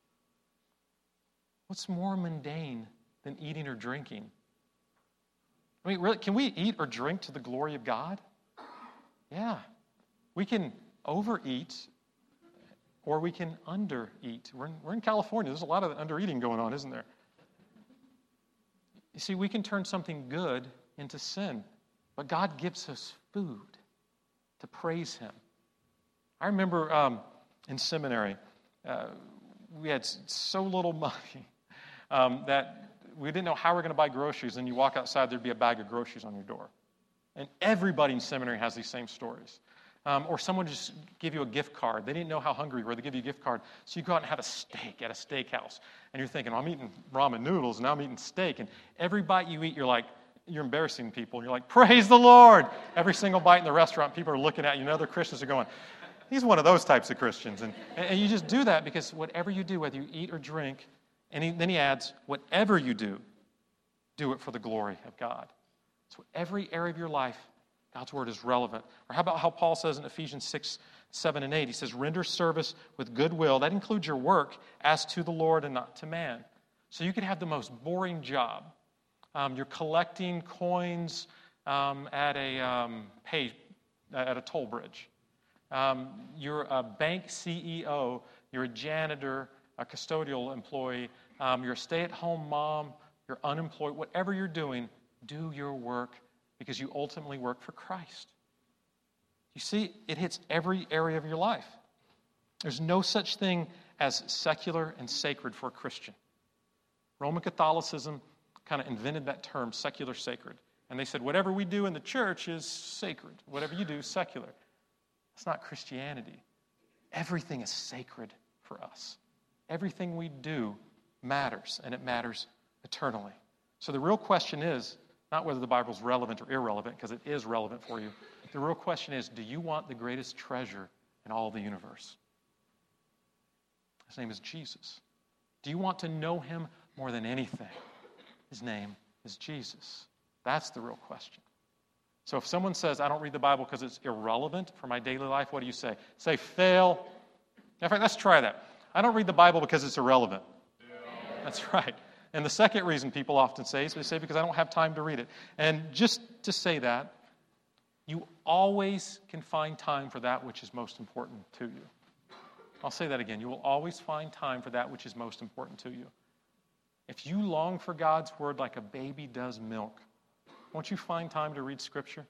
What's more mundane than eating or drinking? I mean, really, can we eat or drink to the glory of God? Yeah. We can overeat or we can undereat. We're in, we're in California. There's a lot of undereating going on, isn't there? You see, we can turn something good into sin, but God gives us food to praise Him. I remember um, in seminary, uh, we had so little money um, that we didn't know how we were going to buy groceries, and you walk outside, there'd be a bag of groceries on your door. And everybody in seminary has these same stories. Um, or someone just give you a gift card. They didn't know how hungry you were. They give you a gift card. So you go out and have a steak at a steakhouse. And you're thinking, well, I'm eating ramen noodles, and now I'm eating steak. And every bite you eat, you're like, you're embarrassing people. You're like, praise the Lord. Every single bite in the restaurant, people are looking at you, and other Christians are going, he's one of those types of Christians. And, and you just do that because whatever you do, whether you eat or drink, and he, then he adds, whatever you do, do it for the glory of God. So every area of your life, God's Word is relevant. Or how about how Paul says in Ephesians six, seven, and eight? He says, render service with goodwill. That includes your work as to the Lord and not to man. So you could have the most boring job. Um, you're collecting coins um, at a um, pay, at a toll bridge. Um, you're a bank C E O. You're a janitor, a custodial employee. Um, you're a stay-at-home mom. You're unemployed. Whatever you're doing, do your work because you ultimately work for Christ. You see, it hits every area of your life. There's no such thing as secular and sacred for a Christian. Roman Catholicism kind of invented that term, secular, sacred. And they said, whatever we do in the church is sacred. Whatever you do is secular. It's not Christianity. Everything is sacred for us. Everything we do matters, and it matters eternally. So the real question is not whether the Bible's relevant or irrelevant, because it is relevant for you. The real question is, do you want the greatest treasure in all of the universe? His name is Jesus. Do you want to know Him more than anything? His name is Jesus. That's the real question. So if someone says, I don't read the Bible because it's irrelevant for my daily life, what do you say? Say, fail. In fact, let's try that. I don't read the Bible because it's irrelevant. Yeah. That's right. And the second reason people often say is they say, because I don't have time to read it. And just to say that, you always can find time for that which is most important to you. I'll say that again. You will always find time for that which is most important to you. If you long for God's Word like a baby does milk, won't you find time to read Scripture?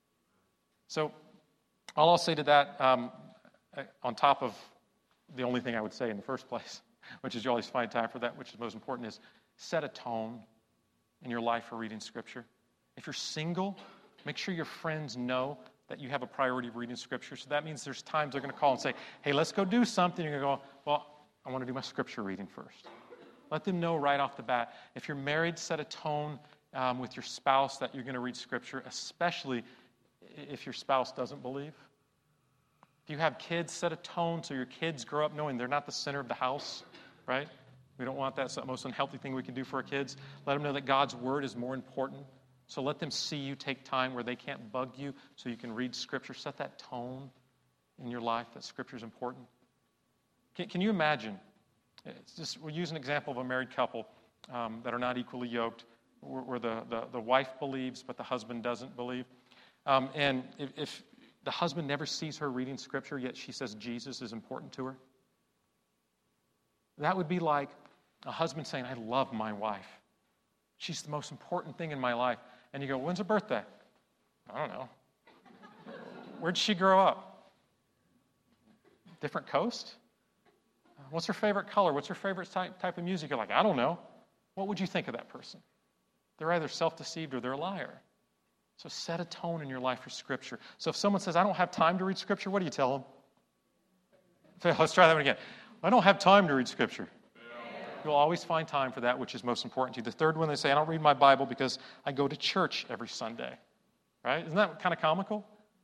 So all I'll say to that, um, on top of the only thing I would say in the first place, which is you always find time for that, which is most important, is set a tone in your life for reading Scripture. If you're single, make sure your friends know that you have a priority of reading Scripture. So that means there's times they're going to call and say, hey, let's go do something. You're going to go, well, I want to do my Scripture reading first. Let them know right off the bat. If you're married, set a tone um, with your spouse that you're going to read Scripture, especially if your spouse doesn't believe. If you have kids, set a tone so your kids grow up knowing they're not the center of the house, right? We don't want that. It's the most unhealthy thing we can do for our kids. Let them know that God's Word is more important. So let them see you take time where they can't bug you so you can read Scripture. Set that tone in your life that Scripture is important. Can, can you imagine? It's just, we'll use an example of a married couple um, that are not equally yoked, where, where the, the, the wife believes but the husband doesn't believe. Um, and if, if the husband never sees her reading Scripture, yet she says Jesus is important to her, that would be like a husband saying, I love my wife. She's the most important thing in my life. And you go, when's her birthday? I don't know. Where'd she grow up? Different coast? What's her favorite color? What's her favorite type, type of music? You're like, I don't know. What would you think of that person? They're either self-deceived or they're a liar. So set a tone in your life for Scripture. So if someone says, I don't have time to read Scripture, what do you tell them? Let's try that one again. I don't have time to read Scripture. You'll always find time for that which is most important to you. The third one, they say, I don't read my Bible because I go to church every Sunday. Right? Isn't that kind of comical?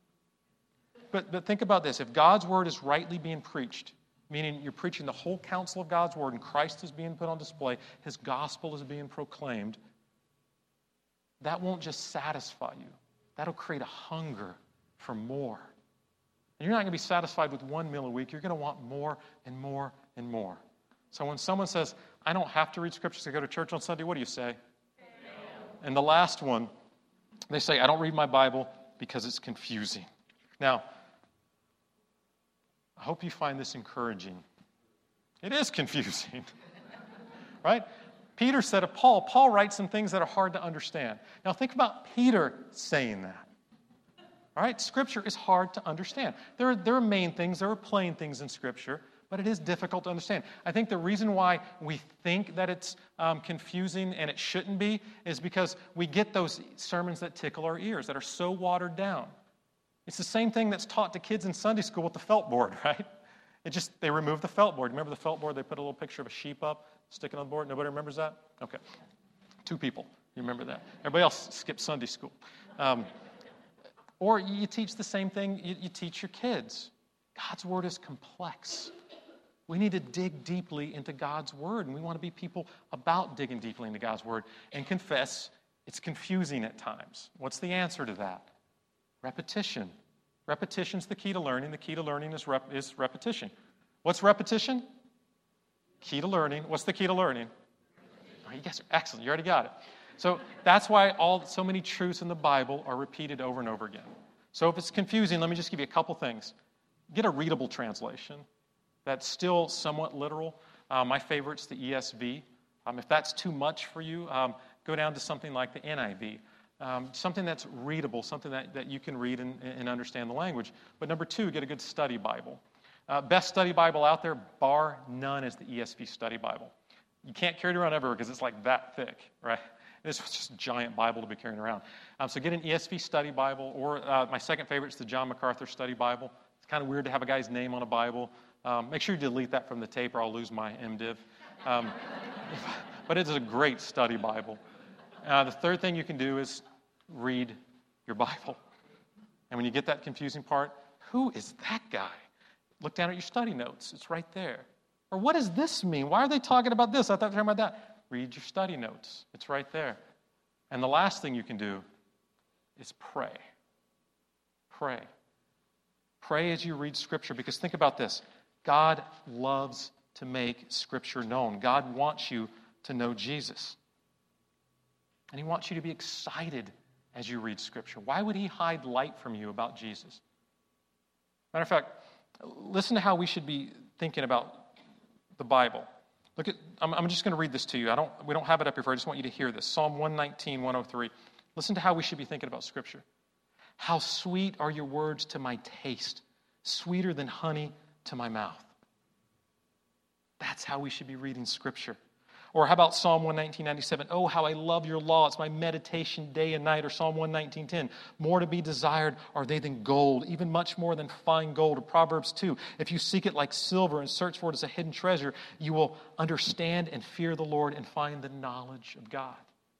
But, but think about this. If God's Word is rightly being preached, meaning you're preaching the whole counsel of God's Word and Christ is being put on display, His gospel is being proclaimed, that won't just satisfy you. That'll create a hunger for more. And you're not going to be satisfied with one meal a week. You're going to want more and more and more. So when someone says, I don't have to read Scripture to go to church on Sunday, what do you say? Amen. And the last one, they say, I don't read my Bible because it's confusing. Now, I hope you find this encouraging. It is confusing, right? Peter said of Paul, Paul writes some things that are hard to understand. Now think about Peter saying that. All right? Scripture is hard to understand. There are, there are main things, there are plain things in Scripture, but it is difficult to understand. I think the reason why we think that it's um, confusing and it shouldn't be is because we get those sermons that tickle our ears, that are so watered down. It's the same thing that's taught to kids in Sunday school with the felt board, right? It just, they removed the felt board. Remember the felt board? They put a little picture of a sheep up, sticking on the board. Nobody remembers that? Okay. Two people. You remember that. Everybody else skipped Sunday school. Um, or you teach the same thing you, you teach your kids. God's Word is complex. We need to dig deeply into God's Word, and we want to be people about digging deeply into God's Word and confess it's confusing at times. What's the answer to that? Repetition. Repetition's the key to learning. The key to learning is, rep- is repetition. What's repetition? Key to learning. What's the key to learning? Oh, you guys are excellent. You already got it. So that's why all so many truths in the Bible are repeated over and over again. So if it's confusing, let me just give you a couple things. Get a readable translation that's still somewhat literal. Uh, my favorite's the E S V. Um, if that's too much for you, um, go down to something like the N I V. Um, something that's readable, something that, that you can read and, and understand the language. But number two, get a good study Bible. Uh, best study Bible out there, bar none, is the E S V study Bible. You can't carry it around everywhere because it's like that thick, right? It's just a giant Bible to be carrying around. Um, so get an E S V study Bible, or uh, my second favorite is the John MacArthur study Bible. It's kind of weird to have a guy's name on a Bible. Um, make sure you delete that from the tape or I'll lose my MDiv. Um, but it is a great study Bible. Uh, the third thing you can do is read your Bible. And when you get that confusing part, who is that guy? Look down at your study notes. It's right there. Or what does this mean? Why are they talking about this? I thought they were talking about that. Read your study notes. It's right there. And the last thing you can do is pray. Pray. Pray as you read Scripture, because think about this. God loves to make Scripture known. God wants you to know Jesus. And He wants you to be excited as you read Scripture. Why would He hide light from you about Jesus? Matter of fact, listen to how we should be thinking about the Bible. Look at, I'm, I'm just going to read this to you. I don't, we don't have it up here, I just want you to hear this. Psalm one nineteen, one oh three. Listen to how we should be thinking about Scripture. How sweet are your words to my taste, sweeter than honey to my mouth. That's how we should be reading Scripture. Or how about Psalm one nineteen, ninety-seven? Oh, how I love your law. It's my meditation day and night. Or Psalm one nineteen, ten. More to be desired are they than gold, even much more than fine gold. Or Proverbs two. If you seek it like silver and search for it as a hidden treasure, you will understand and fear the Lord and find the knowledge of God.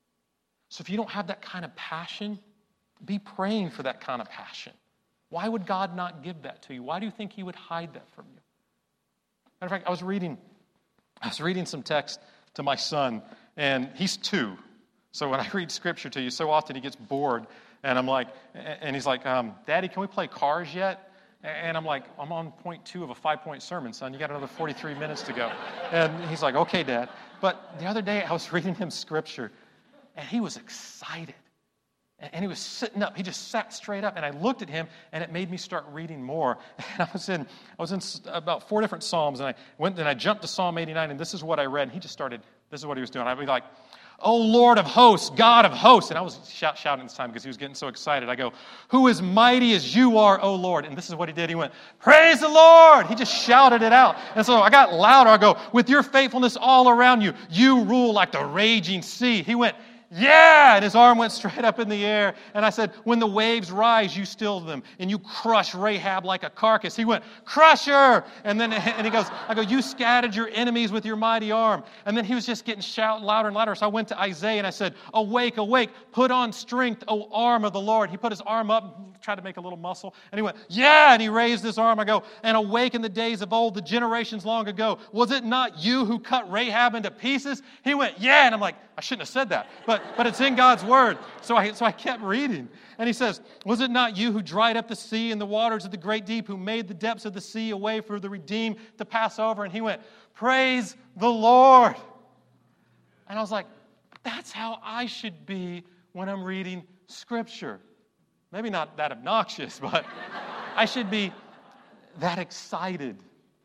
So if you don't have that kind of passion, be praying for that kind of passion. Why would God not give that to you? Why do you think he would hide that from you? Matter of fact, I was reading, I was reading some text to my son, and he's two. So when I read Scripture to you, so often he gets bored, and I'm like, and he's like, um, Daddy, can we play Cars yet? And I'm like, I'm on point two of a five-point sermon, son. You got another forty-three minutes to go. And he's like, okay, Dad. But the other day I was reading him Scripture, and he was excited. And he was sitting up. He just sat straight up. And I looked at him, and it made me start reading more. And I was in, I was in about four different Psalms, and I went and I jumped to Psalm eighty-nine, and this is what I read. And he just started, this is what he was doing. I'd be like, oh, Lord of hosts, God of hosts. And I was shout, shouting this time because he was getting so excited. I go, who is mighty as you are, O Lord? And this is what he did. He went, praise the Lord. He just shouted it out. And so I got louder. I go, with your faithfulness all around you, you rule like the raging sea. He went, yeah! And his arm went straight up in the air. And I said, when the waves rise, you still them, and you crush Rahab like a carcass. He went, crush her! And then and he goes, I go, you scattered your enemies with your mighty arm. And then he was just getting shouting louder and louder. So I went to Isaiah and I said, awake, awake, put on strength, O arm of the Lord. He put his arm up, tried to make a little muscle. And he went, yeah! And he raised his arm. I go, and awake in the days of old, the generations long ago. Was it not you who cut Rahab into pieces? He went, yeah! And I'm like, I shouldn't have said that. But But it's in God's word. So I, so I kept reading. And he says, was it not you who dried up the sea and the waters of the great deep, who made the depths of the sea a way for the redeemed to pass over? And he went, praise the Lord. And I was like, that's how I should be when I'm reading Scripture. Maybe not that obnoxious, but I should be that excited.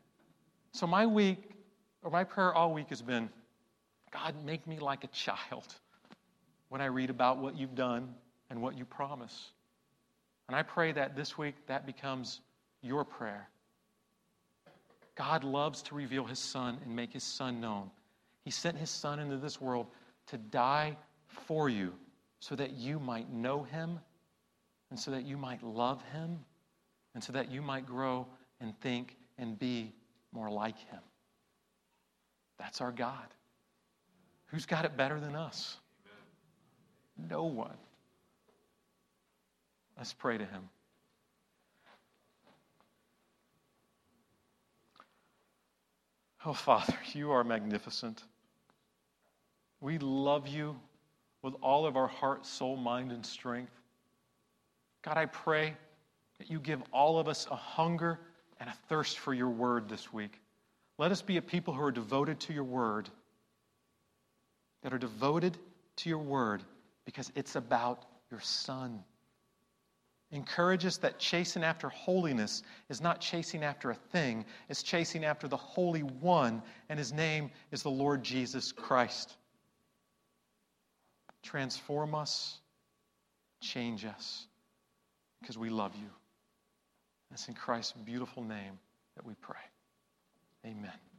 So my week, or my prayer all week has been, God, make me like a child when I read about what you've done and what you promise. And I pray that this week that becomes your prayer. God loves to reveal his Son and make his Son known. He sent his Son into this world to die for you so that you might know him and so that you might love him and so that you might grow and think and be more like him. That's our God. Who's got it better than us? No one. Let's pray to him. Oh, Father, you are magnificent. We love you with all of our heart, soul, mind, and strength. God, I pray that you give all of us a hunger and a thirst for your word this week. Let us be a people who are devoted to your word, that are devoted to your word because it's about your Son. Encourage us that chasing after holiness is not chasing after a thing, it's chasing after the Holy One, and his name is the Lord Jesus Christ. Transform us, change us, because we love you. It's in Christ's beautiful name that we pray. Amen.